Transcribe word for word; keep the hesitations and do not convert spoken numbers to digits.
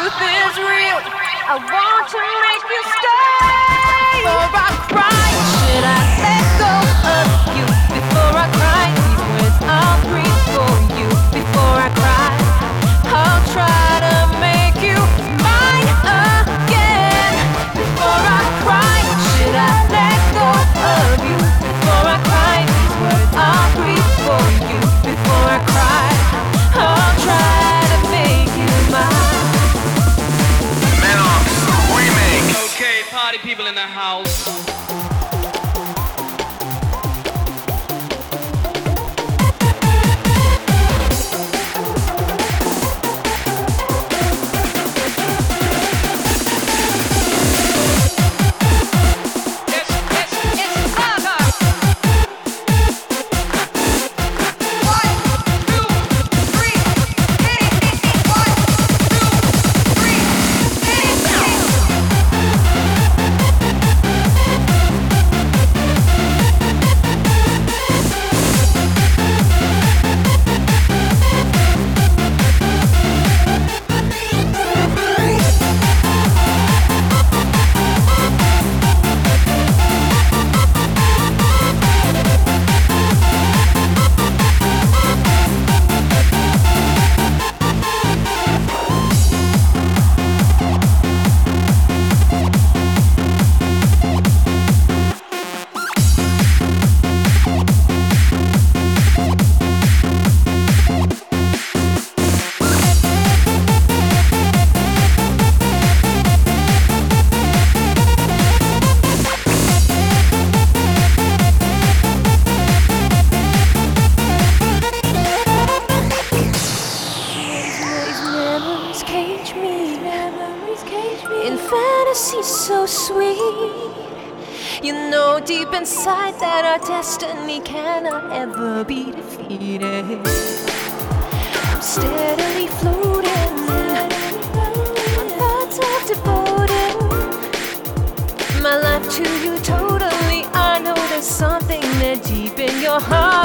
truth is real. I want to make you stay. Before I cry, should I let go of you? Before I cry, these words I'll breathe for you. Before I cry, I'll try to make you mine again. Before I cry, should I let go of you? Before I cry, these words I'll breathe for you. Before I cry, I'll try to make you mine. Menox remake. Okay, party people in the house. So sweet, you know deep inside that our destiny cannot ever be defeated. I'm steadily floating on thoughts of devoting my life to you totally. I know there's something there deep in your heart.